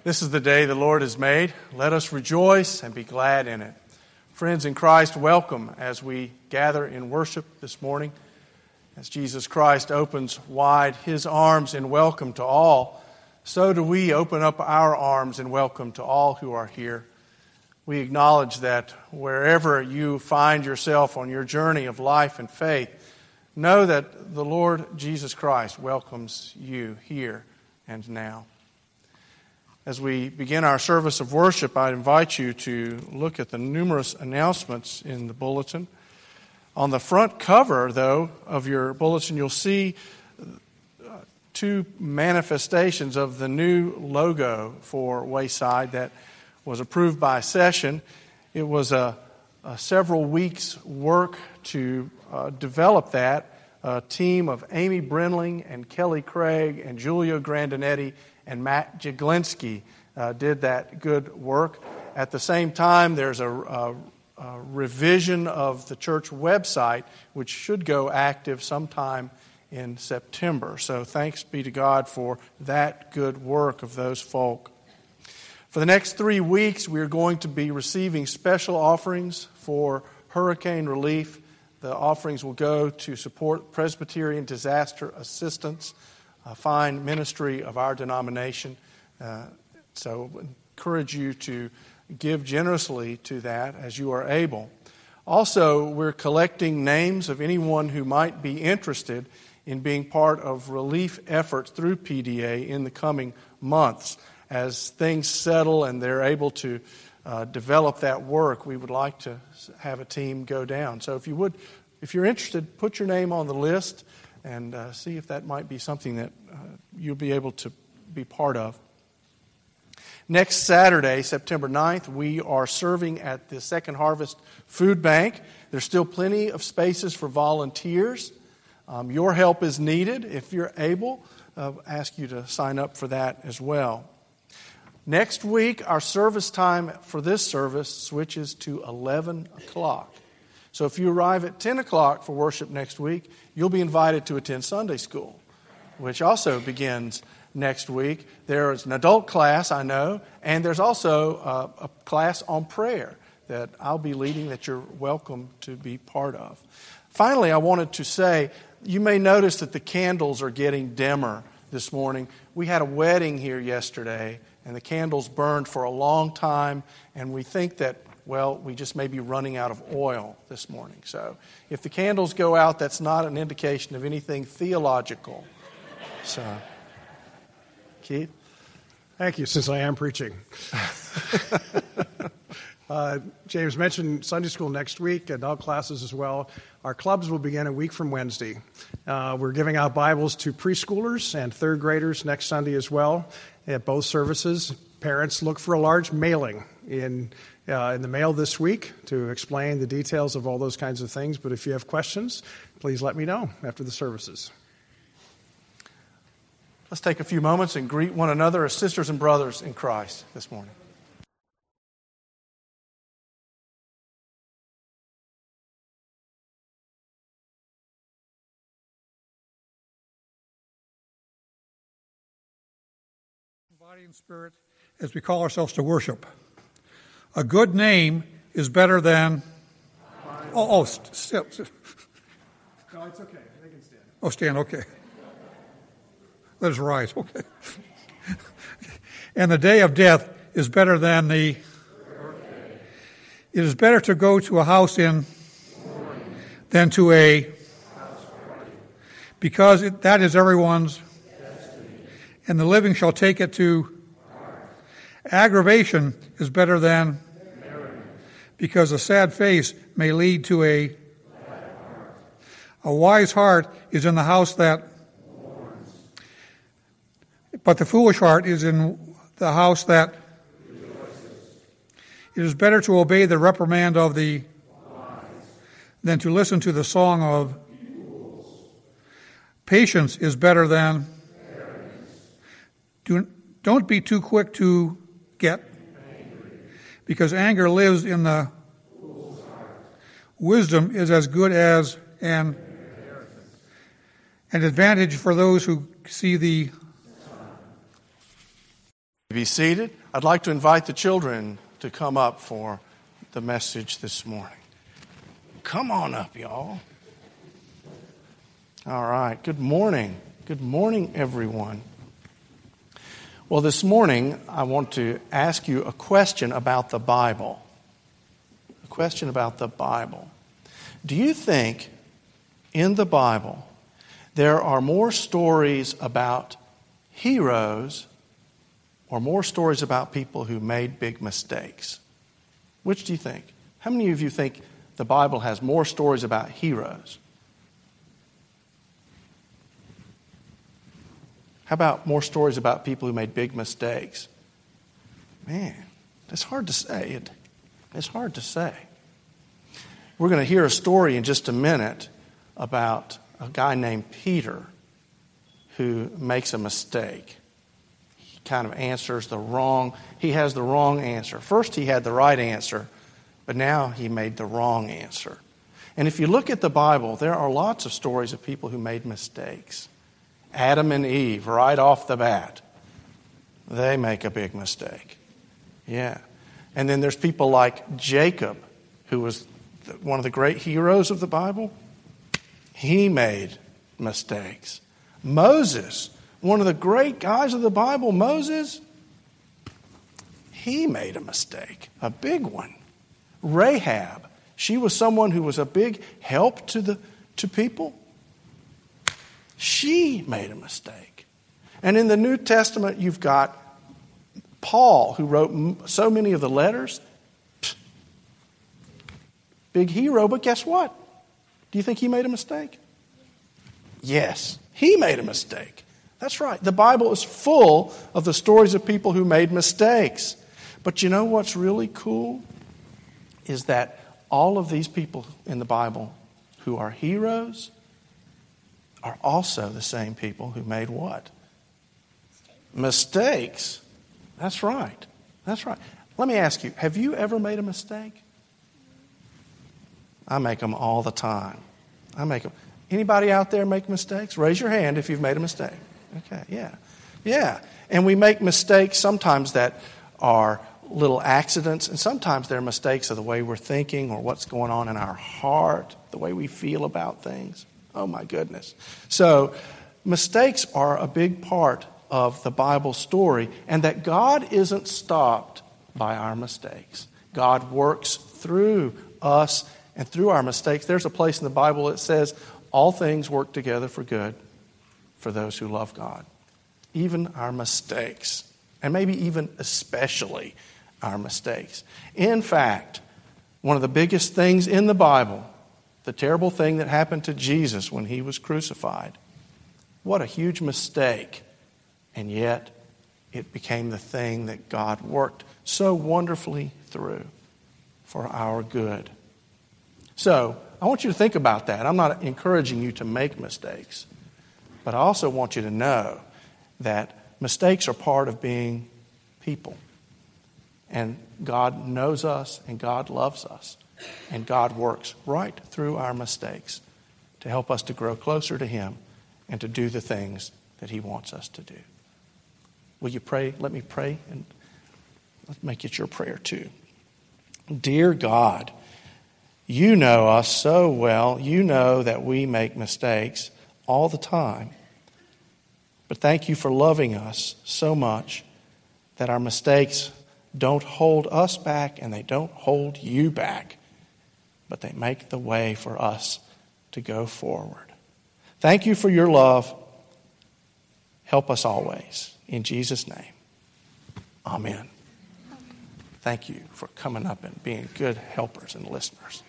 This is the day the Lord has made. Let us rejoice and be glad in it. Friends in Christ, welcome as we gather in worship this morning. As Jesus Christ opens wide His arms in welcome to all, so do we open up our arms in welcome to all who are here. We acknowledge that wherever you find yourself on your journey of life and faith, know that the Lord Jesus Christ welcomes you here and now. As we begin our service of worship, I invite you to look at the numerous announcements in the bulletin. On the front cover, though, of your bulletin, you'll see two manifestations of the new logo for Wayside that was approved by session. It was a several weeks' work to develop that. A team of Amy Brenling and Kelly Craig and Julia Grandinetti and Matt Jaglinski did that good work. At the same time, there's a revision of the church website, which should go active sometime in September. So thanks be to God for that good work of those folk. For the next 3 weeks, we are going to be receiving special offerings for hurricane relief. The offerings will go to support Presbyterian Disaster Assistance, a fine ministry of our denomination. So I encourage you to give generously to that as you are able. Also, we're collecting names of anyone who might be interested in being part of relief efforts through PDA in the coming months. As things settle and they're able to develop that work, we would like to have a team go down. So if you're interested, put your name on the list and see if that might be something that you'll be able to be part of. Next Saturday, September 9th, we are serving at the Second Harvest Food Bank. There's still plenty of spaces for volunteers. Your help is needed. If you're able, ask you to sign up for that as well. Next week, our service time for this service switches to 11 o'clock. So if you arrive at 10 o'clock for worship next week, you'll be invited to attend Sunday school, which also begins next week. There is an adult class, I know, and there's also a class on prayer that I'll be leading that you're welcome to be part of. Finally, I wanted to say, you may notice that the candles are getting dimmer this morning. We had a wedding here yesterday, and the candles burned for a long time, and we think that we just may be running out of oil this morning. So if the candles go out, that's not an indication of anything theological. So, Keith? Thank you, since I am preaching. James mentioned Sunday school next week, adult classes as well. Our clubs will begin a week from Wednesday. We're giving out Bibles to preschoolers and third graders next Sunday as well at both services. Parents, look for a large mailing in the mail this week to explain the details of all those kinds of things. But if you have questions, please let me know after the services. Let's take a few moments and greet one another as sisters and brothers in Christ this morning. Body and spirit, as we call ourselves to worship. A good name is better than... Still. No, it's okay. They can stand. Oh, stand, okay. Let us rise, okay. And the day of death is better than the... It is better to go to a house in than to a... Because that is everyone's... And the living shall take it to... Aggravation is better than... Because a sad face may lead to a... A wise heart is in the house that... But the foolish heart is in the house that... It is better to obey the reprimand of the... than to listen to the song of... Patience is better than... Don't be too quick to get, because anger lives in the wisdom is as good as an advantage for those who see the Be seated. I'd like to invite the children to come up for the message this morning. Come on up, y'all. All right. Good morning. Good morning, everyone. Well, this morning, I want to ask you a question about the Bible. A question about the Bible. Do you think in the Bible there are more stories about heroes or more stories about people who made big mistakes? Which do you think? How many of you think the Bible has more stories about heroes? How about more stories about people who made big mistakes? Man, it's hard to say. It's hard to say. We're going to hear a story in just a minute about a guy named Peter who makes a mistake. He kind of answers he has the wrong answer. First he had the right answer, but now he made the wrong answer. And if you look at the Bible, there are lots of stories of people who made mistakes. Adam and Eve, right off the bat, they make a big mistake. Yeah. And then there's people like Jacob, who was one of the great heroes of the Bible. He made mistakes. Moses, one of the great guys of the Bible, Moses, he made a mistake, a big one. Rahab, she was someone who was a big help to people. She made a mistake. And in the New Testament, you've got Paul, who wrote so many of the letters. Big hero, but guess what? Do you think he made a mistake? Yes, he made a mistake. That's right. The Bible is full of the stories of people who made mistakes. But you know what's really cool? Is that all of these people in the Bible who are heroes are also the same people who made what? Mistakes. That's right. That's right. Let me ask you, have you ever made a mistake? I make them all the time. I make them. Anybody out there make mistakes? Raise your hand if you've made a mistake. Okay, yeah. Yeah. And we make mistakes sometimes that are little accidents, and sometimes they're mistakes of the way we're thinking or what's going on in our heart, the way we feel about things. Oh my goodness. So mistakes are a big part of the Bible story, and that God isn't stopped by our mistakes. God works through us and through our mistakes. There's a place in the Bible that says all things work together for good for those who love God. Even our mistakes, and maybe even especially our mistakes. In fact, one of the biggest things in the Bible, the terrible thing that happened to Jesus when he was crucified, what a huge mistake. And yet, it became the thing that God worked so wonderfully through for our good. So, I want you to think about that. I'm not encouraging you to make mistakes, but I also want you to know that mistakes are part of being people. And God knows us, and God loves us, and God works right through our mistakes to help us to grow closer to Him and to do the things that He wants us to do. Will you pray? Let me pray, and let's make it your prayer too. Dear God, you know us so well. You know that we make mistakes all the time. But thank you for loving us so much that our mistakes don't hold us back and they don't hold you back, but they make the way for us to go forward. Thank you for your love. Help us always. In Jesus' name, amen. Thank you for coming up and being good helpers and listeners.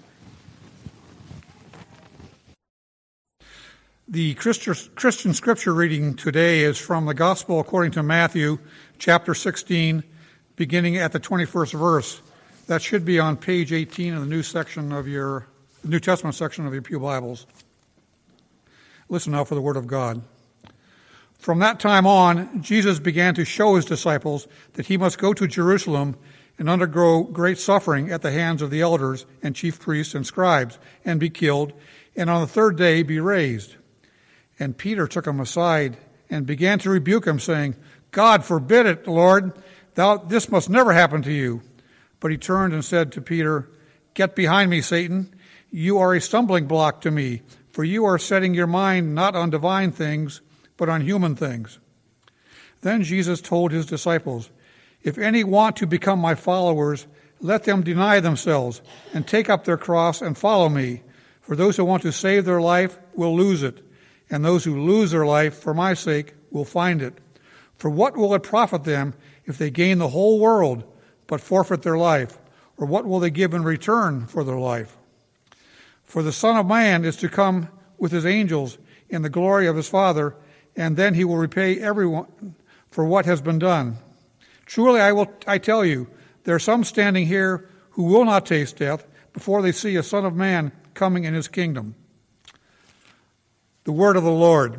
The Christian scripture reading today is from the Gospel according to Matthew, chapter 16, beginning at the 21st verse. That should be on page 18 of the New Testament section of your pew Bibles. Listen now for the word of God. From that time on, Jesus began to show his disciples that he must go to Jerusalem and undergo great suffering at the hands of the elders and chief priests and scribes, and be killed, and on the third day be raised. And Peter took him aside and began to rebuke him, saying, God forbid it, Lord. This must never happen to you. But he turned and said to Peter, Get behind me, Satan. You are a stumbling block to me, for you are setting your mind not on divine things, but on human things. Then Jesus told his disciples, If any want to become my followers, let them deny themselves and take up their cross and follow me. For those who want to save their life will lose it, and those who lose their life for my sake will find it. For what will it profit them if they gain the whole world but forfeit their life? Or what will they give in return for their life? For the Son of Man is to come with his angels in the glory of his Father, and then he will repay everyone for what has been done. Truly I tell you, there are some standing here who will not taste death before they see a Son of Man coming in his kingdom. The word of the Lord.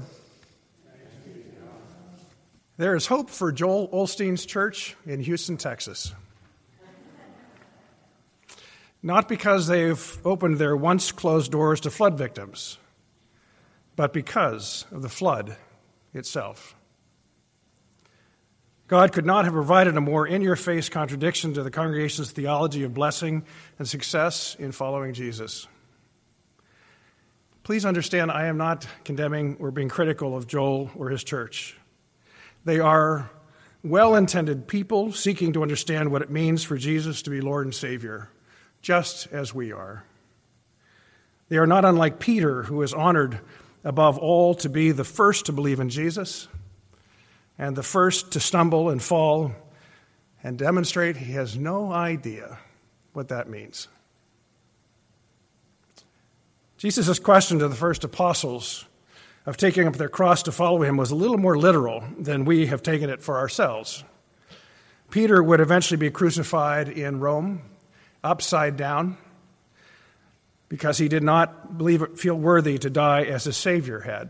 There is hope for Joel Osteen's church in Houston, Texas. Not because they've opened their once closed doors to flood victims, but because of the flood itself. God could not have provided a more in-your-face contradiction to the congregation's theology of blessing and success in following Jesus. Please understand, I am not condemning or being critical of Joel or his church. They are well-intended people seeking to understand what it means for Jesus to be Lord and Savior, just as we are. They are not unlike Peter, who is honored above all to be the first to believe in Jesus and the first to stumble and fall and demonstrate he has no idea what that means. Jesus' question to the first apostles of taking up their cross to follow him was a little more literal than we have taken it for ourselves. Peter would eventually be crucified in Rome, upside down, because he did not feel worthy to die as his Savior had.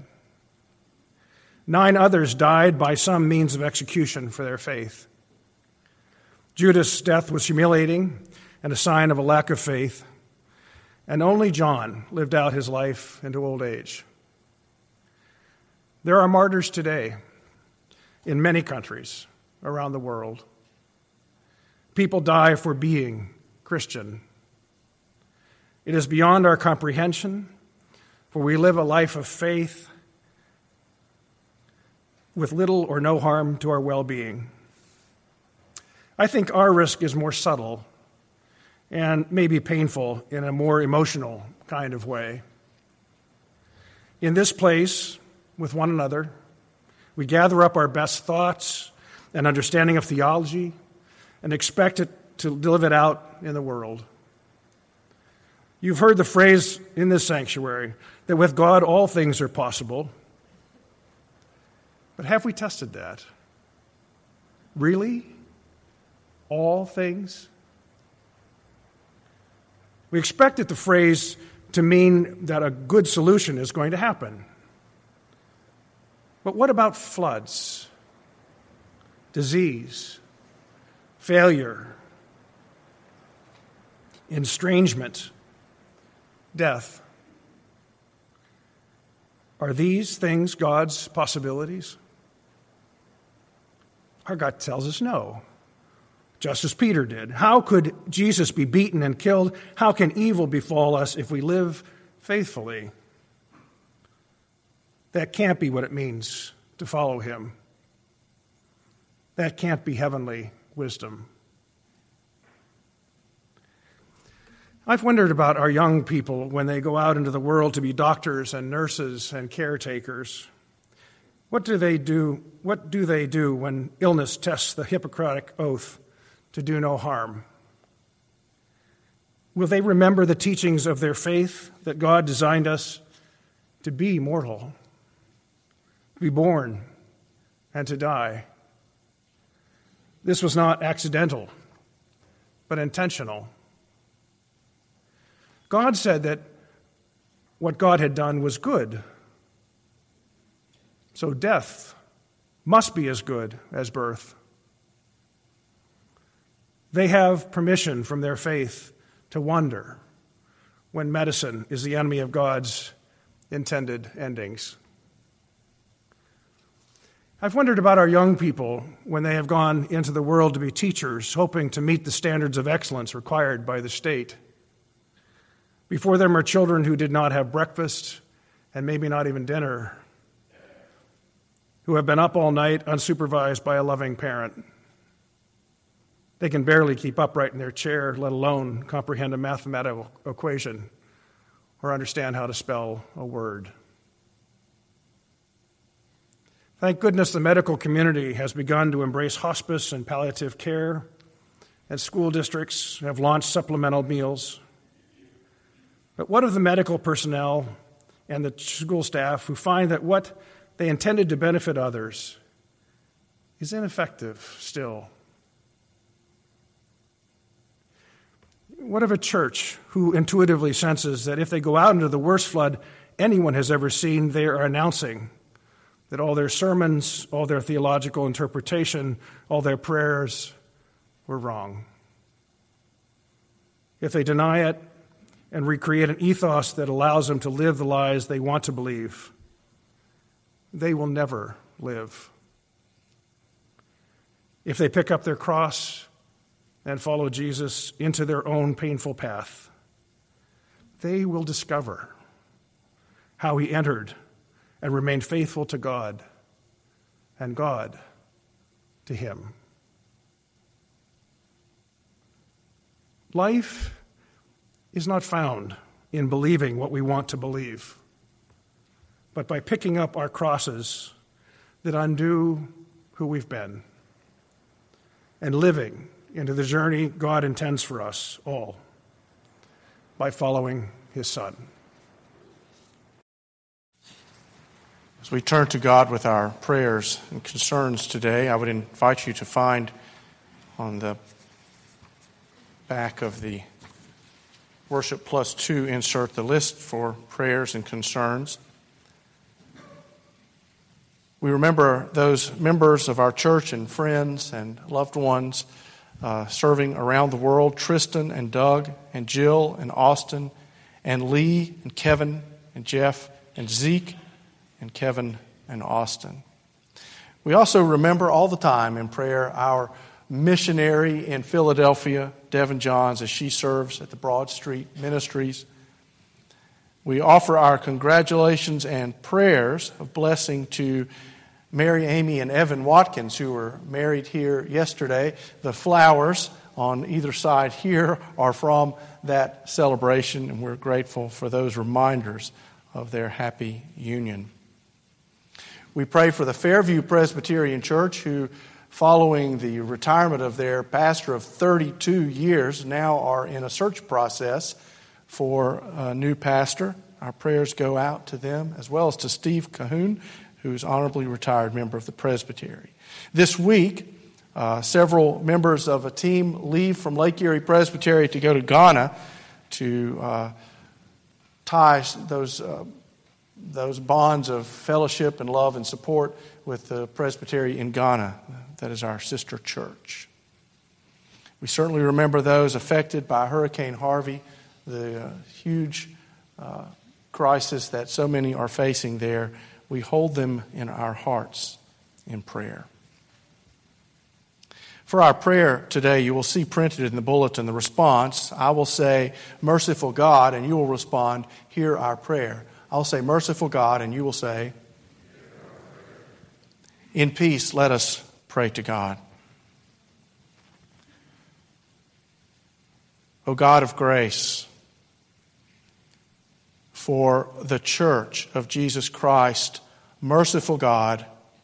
9 others died by some means of execution for their faith. Judas' death was humiliating and a sign of a lack of faith, and only John lived out his life into old age. There are martyrs today in many countries around the world. People die for being Christian. It is beyond our comprehension, for we live a life of faith with little or no harm to our well-being. I think our risk is more subtle and maybe painful in a more emotional kind of way. In this place, with one another, we gather up our best thoughts and understanding of theology and expect it to live it out in the world. You've heard the phrase in this sanctuary that with God all things are possible. But have we tested that? Really? All things? We expected the phrase to mean that a good solution is going to happen. But what about floods, disease, failure, estrangement, death? Are these things God's possibilities? Our God tells us no, just as Peter did. How could Jesus be beaten and killed? How can evil befall us if we live faithfully? That can't be what it means to follow him. That can't be heavenly wisdom. I've wondered about our young people when they go out into the world to be doctors and nurses and caretakers. What do they do when illness tests the Hippocratic oath to do no harm? Will they remember the teachings of their faith that God designed us to be mortal, to be born, and to die? This was not accidental, but intentional. God said that what God had done was good. So death must be as good as birth. They have permission from their faith to wonder when medicine is the enemy of God's intended endings. I've wondered about our young people when they have gone into the world to be teachers, hoping to meet the standards of excellence required by the state. Before them are children who did not have breakfast and maybe not even dinner, who have been up all night unsupervised by a loving parent. They can barely keep upright in their chair, let alone comprehend a mathematical equation or understand how to spell a word. Thank goodness the medical community has begun to embrace hospice and palliative care, and school districts have launched supplemental meals. But what of the medical personnel and the school staff who find that what they intended to benefit others is ineffective still? What of a church who intuitively senses that if they go out into the worst flood anyone has ever seen, they are announcing that all their sermons, all their theological interpretation, all their prayers were wrong? If they deny it and recreate an ethos that allows them to live the lies they want to believe, they will never live. If they pick up their cross and follow Jesus into their own painful path, they will discover how he entered and remained faithful to God, and God to him. Life is not found in believing what we want to believe, but by picking up our crosses that undo who we've been and living into the journey God intends for us all by following his Son. As we turn to God with our prayers and concerns today, I would invite you to find on the back of the Worship Plus 2 insert the list for prayers and concerns. We remember those members of our church and friends and loved ones serving around the world: Tristan and Doug and Jill and Austin and Lee and Kevin and Jeff and Zeke and Kevin and Austin. We also remember all the time in prayer our missionary in Philadelphia, Devin Johns, as she serves at the Broad Street Ministries. We offer our congratulations and prayers of blessing to Mary, Amy, and Evan Watkins, who were married here yesterday. The flowers on either side here are from that celebration, and we're grateful for those reminders of their happy union. We pray for the Fairview Presbyterian Church, who, following the retirement of their pastor of 32 years, now are in a search process for a new pastor. Our prayers go out to them, as well as to Steve Cahoon, who is honorably retired member of the Presbytery. This week, several members of a team leave from Lake Erie Presbytery to go to Ghana to tie those bonds of fellowship and love and support with the Presbytery in Ghana. That is our sister church. We certainly remember those affected by Hurricane Harvey, the huge crisis that so many are facing there. We hold them in our hearts in prayer. For our prayer today, you will see printed in the bulletin the response. I will say, "Merciful God," and you will respond, "Hear our prayer." I'll say, "Merciful God," and you will say, "In peace, let us pray to God." O God of grace, for the church of Jesus Christ, merciful God,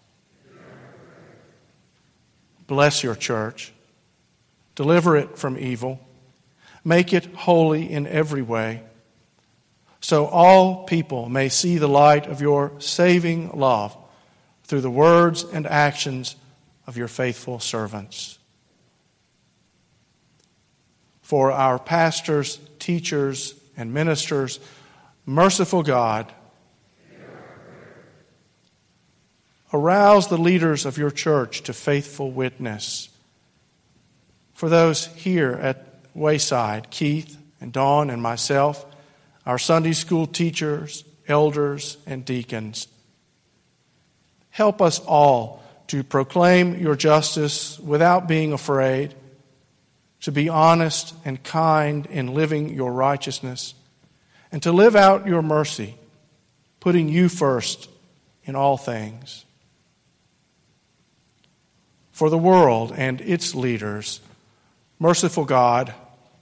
bless your church, deliver it from evil, make it holy in every way, so all people may see the light of your saving love through the words and actions of your faithful servants. For our pastors, teachers, and ministers, merciful God, arouse the leaders of your church to faithful witness. For those here at Wayside, Keith and Dawn and myself, our Sunday school teachers, elders, and deacons, help us all to proclaim your justice without being afraid, to be honest and kind in living your righteousness, and to live out your mercy, putting you first in all things. For the world and its leaders, merciful God,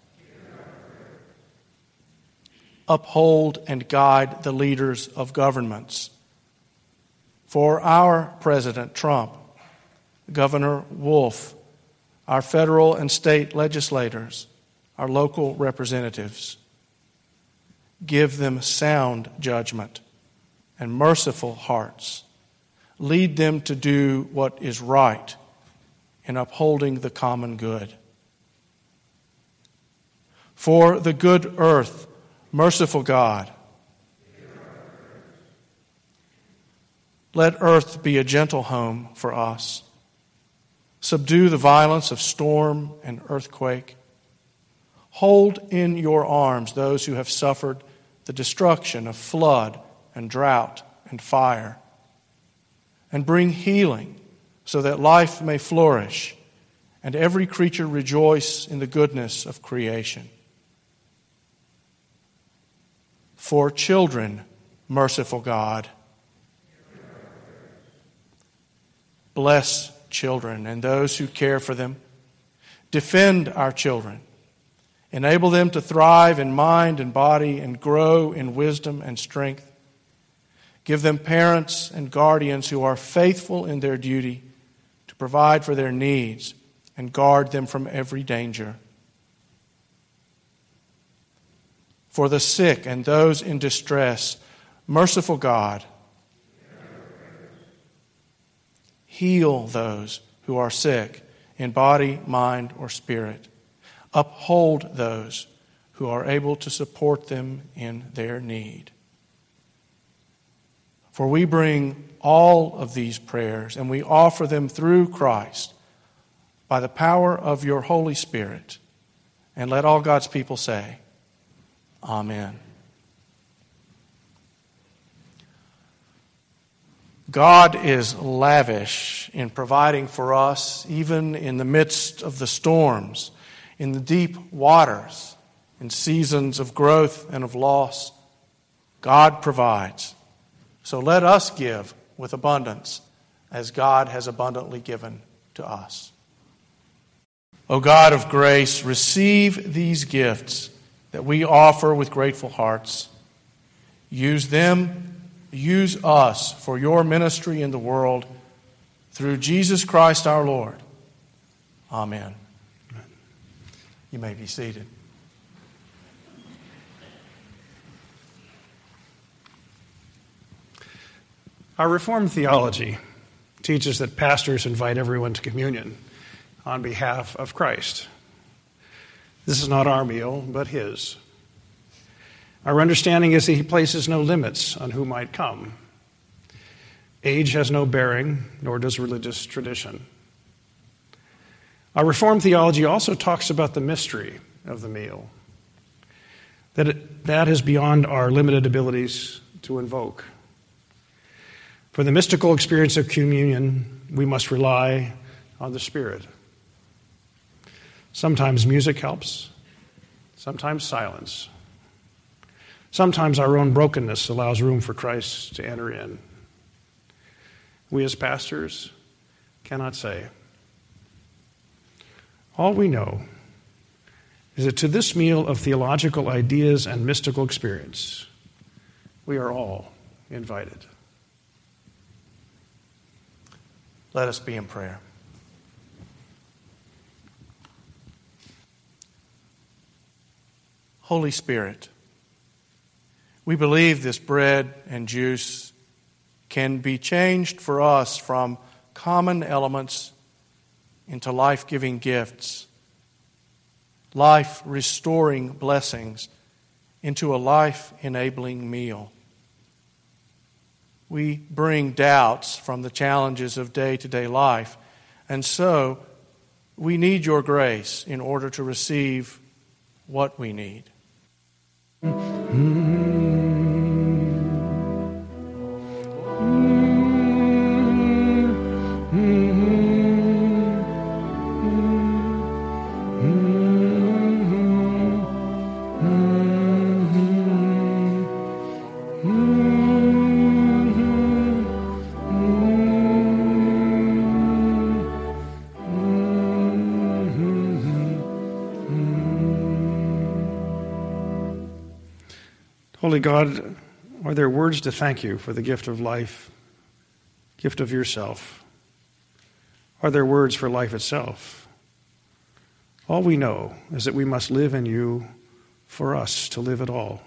uphold and guide the leaders of governments. For our President Trump, Governor Wolf, our federal and state legislators, our local representatives, give them sound judgment and merciful hearts. Lead them to do what is right in upholding the common good. For the good earth, merciful God, let earth be a gentle home for us. Subdue the violence of storm and earthquake. Hold in your arms those who have suffered the destruction of flood and drought and fire. And bring healing so that life may flourish and every creature rejoice in the goodness of creation. For children, merciful God, bless children and those who care for them. Defend our children. Enable them to thrive in mind and body and grow in wisdom and strength. Give them parents and guardians who are faithful in their duty to provide for their needs and guard them from every danger. For the sick and those in distress, merciful God, heal those who are sick in body, mind, or spirit. Uphold those who are able to support them in their need. For we bring all of these prayers and we offer them through Christ by the power of your Holy Spirit. And let all God's people say, Amen. God is lavish in providing for us, even in the midst of the storms, in the deep waters, in seasons of growth and of loss. God provides. So let us give with abundance, as God has abundantly given to us. O God of grace, receive these gifts that we offer with grateful hearts. Use them, use us for your ministry in the world, through Jesus Christ our Lord. Amen. You may be seated. Our Reformed theology teaches that pastors invite everyone to communion on behalf of Christ. This is not our meal, but his. Our understanding is that he places no limits on who might come. Age has no bearing, nor does religious tradition. Our Reformed theology also talks about the mystery of the meal, that is beyond our limited abilities to invoke. For the mystical experience of communion, we must rely on the Spirit. Sometimes music helps, sometimes silence. Sometimes our own brokenness allows room for Christ to enter in. We as pastors cannot say. All we know is that to this meal of theological ideas and mystical experience, we are all invited. Let us be in prayer. Holy Spirit, we believe this bread and juice can be changed for us from common elements into life-giving gifts, life-restoring blessings into a life-enabling meal. We bring doubts from the challenges of day-to-day life, and so we need your grace in order to receive what we need. Holy God, are there words to thank you for the gift of life, gift of yourself? Are there words for life itself? All we know is that we must live in you for us to live at all.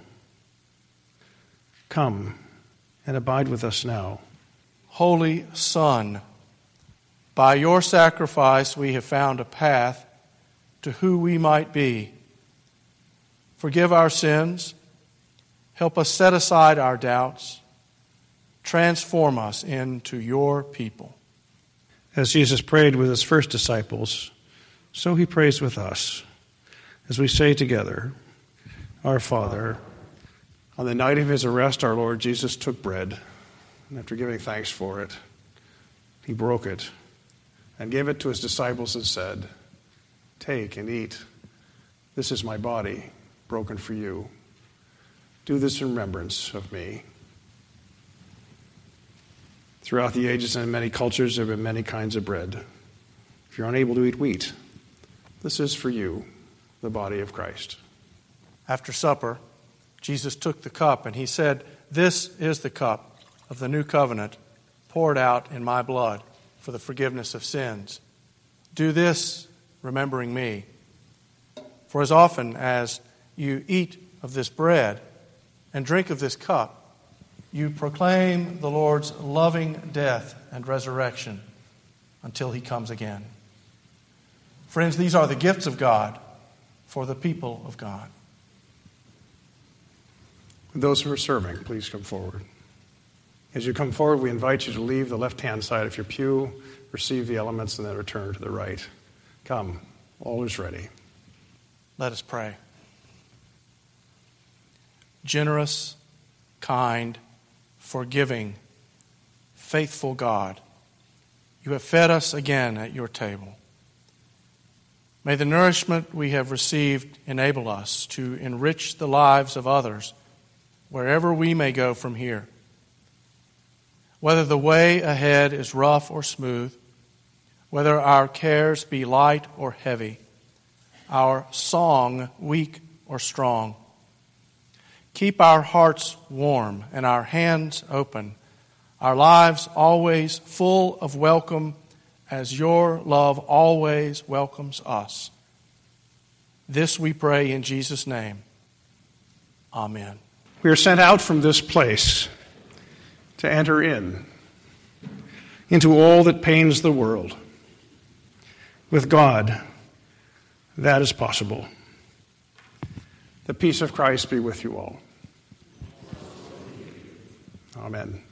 Come and abide with us now. Holy Son, by your sacrifice we have found a path to who we might be. Forgive our sins. Help us set aside our doubts. Transform us into your people. As Jesus prayed with his first disciples, so he prays with us as we say together, Our Father. On the night of his arrest, our Lord Jesus took bread, and after giving thanks for it, he broke it and gave it to his disciples and said, Take and eat. This is my body, broken for you. Do this in remembrance of me. Throughout the ages and in many cultures, there have been many kinds of bread. If you're unable to eat wheat, this is for you, the body of Christ. After supper, Jesus took the cup and he said, This is the cup of the new covenant poured out in my blood for the forgiveness of sins. Do this, remembering me. For as often as you eat of this bread and drink of this cup, you proclaim the Lord's loving death and resurrection until he comes again. Friends, these are the gifts of God for the people of God. Those who are serving, please come forward. As you come forward, we invite you to leave the left-hand side of your pew, receive the elements, and then return to the right. Come, all is ready. Let us pray. Generous, kind, forgiving, faithful God, you have fed us again at your table. May the nourishment we have received enable us to enrich the lives of others wherever we may go from here. Whether the way ahead is rough or smooth, whether our cares be light or heavy, our song weak or strong, keep our hearts warm and our hands open, our lives always full of welcome as your love always welcomes us. This we pray in Jesus' name. Amen. We are sent out from this place to enter into all that pains the world. With God, that is possible. The peace of Christ be with you all. Amen.